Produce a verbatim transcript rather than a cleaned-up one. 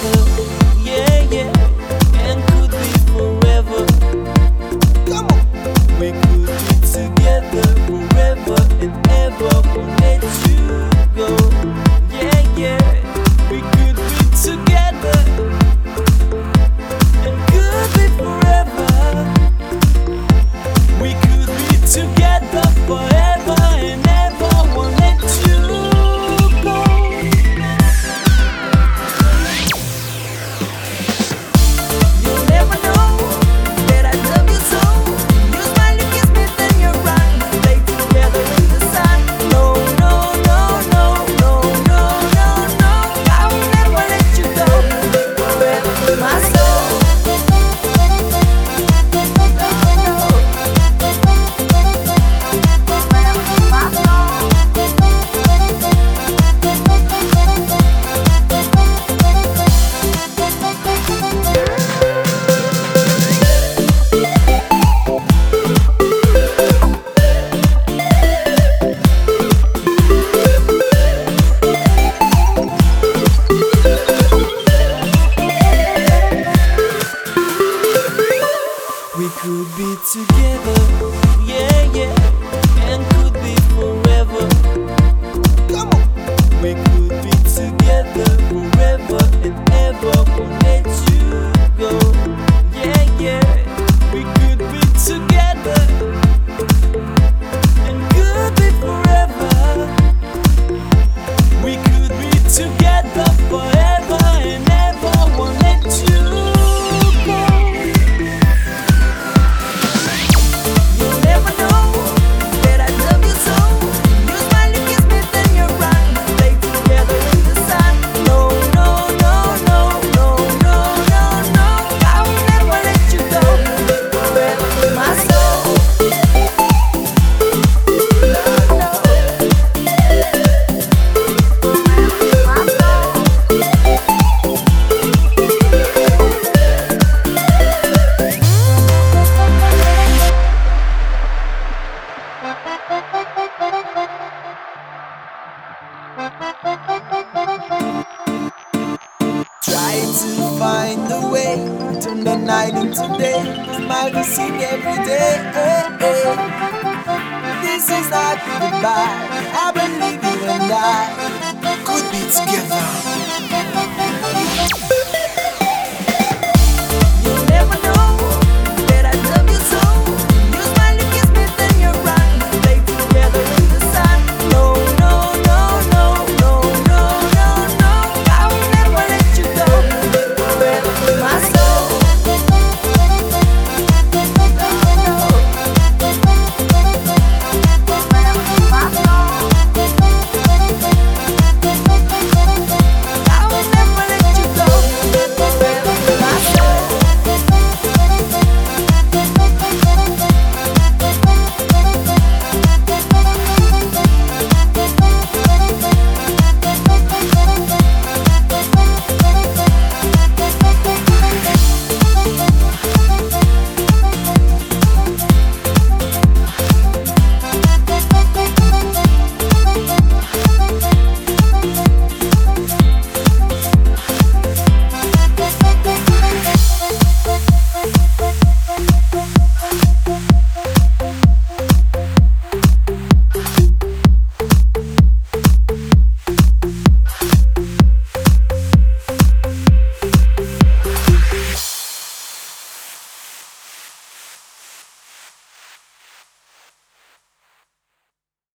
together, yeah, yeah, and could be forever. Come on, we could be together forever and ever. Won't let you go, yeah, yeah. We could be together and could be forever. We could be together forever and ever. Won't let you go. You'll never know that I love you so. You smile, you kiss me, then you run. Play together in the sun. No, no, no, no, no, no, no, no. I will never let you go. Forever, my soul. We could be together, yeah, yeah, and could be forever. Come on, we could be together forever and ever. Won't let you go, yeah, yeah. We could be together and could be forever. We could be together forever and ever. Won't let you go. You'll never know that I love you so. You smile, you kiss me, then you run. Play together in the sun. No, no, no, no, no, no, no, no. I will never let you go. Forever, my soul. No, no. Try to find a way, turn the night into day. Smile to sing every day. This is not goodbye. I believe you and I could be together.